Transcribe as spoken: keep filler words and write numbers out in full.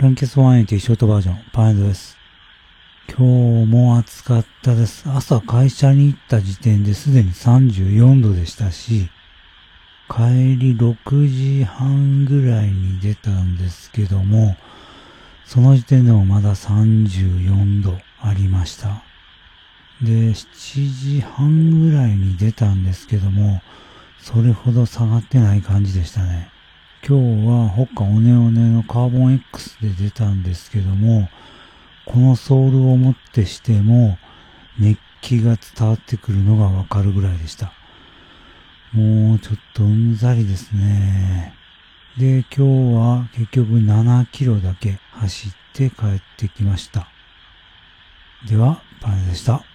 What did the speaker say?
ランキャスワンエイティショートバージョン、パンエンドです。今日も暑かったです。朝会社に行った時点ですでにさんじゅうよんどでしたし、帰りろくじはんぐらいに出たんですけども、その時点でもまださんじゅうよんどありました。で、しちじはんぐらいに出たんですけども、それほど下がってない感じでしたね。今日はホッカオネオネのカーボン X で出たんですけども、このソールをもってしても熱気が伝わってくるのがわかるぐらいでした。もうちょっとうんざりですね。で、今日は結局ななキロだけ走って帰ってきました。では、パンでした。